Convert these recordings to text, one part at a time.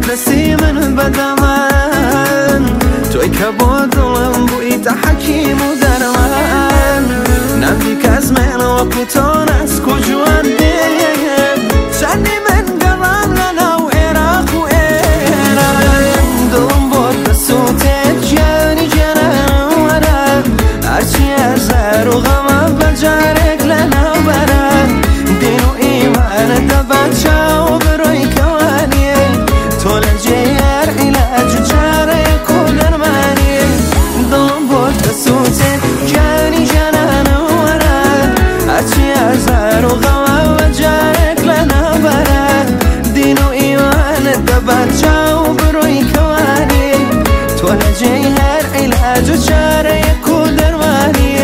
دستی من بدمن توی که با دلم بوی تا حکیم و درمن نبی که از من و کتان از کجوان دیم چندی من گرم لنا و عراق و ایران دلم بود بسوتت جانی جنم ورم هرچی از هر و غمم بجارک لنا برم دین و ایمان دبچه و بروی کوانی تو لجیر علاج و چاره کلر منی دلم بود بسوتت جانی جنم ورم هرچی از هر و غمم بجارک لنا برم دین و ایمان دبچه و بروی کوانی تو لجیر علاج و چاره کلر منی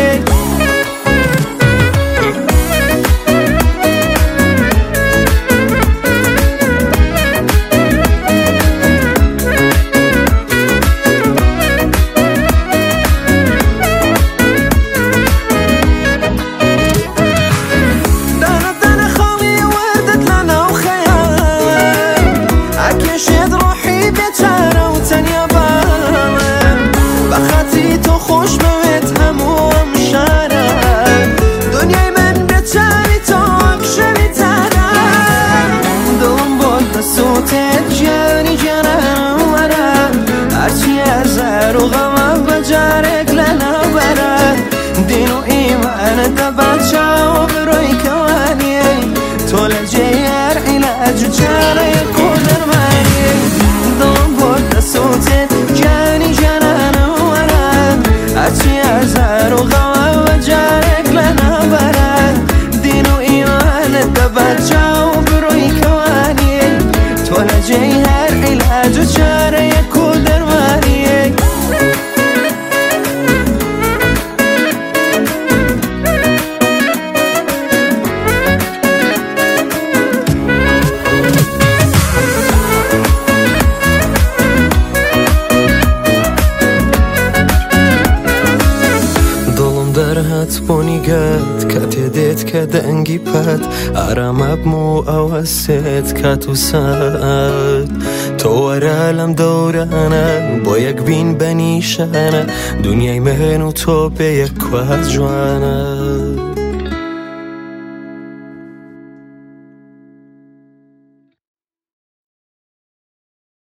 خوش بهت هموم شرم دنیای من بتری تو اکشمی ترم دلم بود بسوتت جانی جنم ورم هرچی از هر و غمم بجارک لنا برم دین و ایمان دبچه و بروی کوانی تو لجیر علاج و چاره کلر منی دلم بود بسوتت جانی جنم هرچی از هر و غمم و جارک لنا برد دین و ایمان دبچه و بروی کوانی تو لجیر علاج و چاره کلر منی درهات بونیگت کتیدت که دنگی پد آرام مو اوست کاتو ساد تو ورالم دورانه با یک بین بنیشانه دنیای من و تو به یک جوانه